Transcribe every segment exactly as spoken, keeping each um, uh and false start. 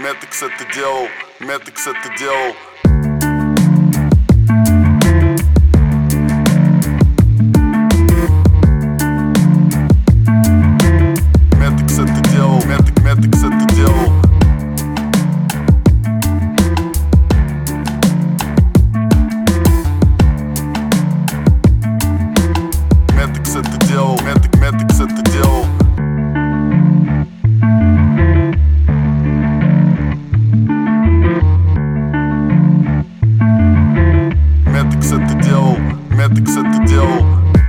Метекс это делал, Метекс это делал. Метекс это делал, Метек, Метекс это делал. Метекс это делал, Метек, Метекс это делал. Метекс это делал, Метекс это делал.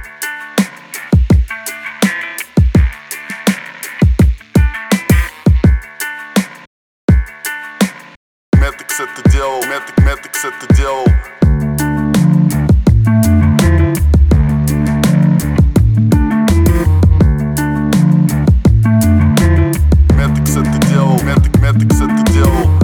Метекс это делал, Метек, Метекс это делал. Метекс это делал, Метек, Метекс это делал.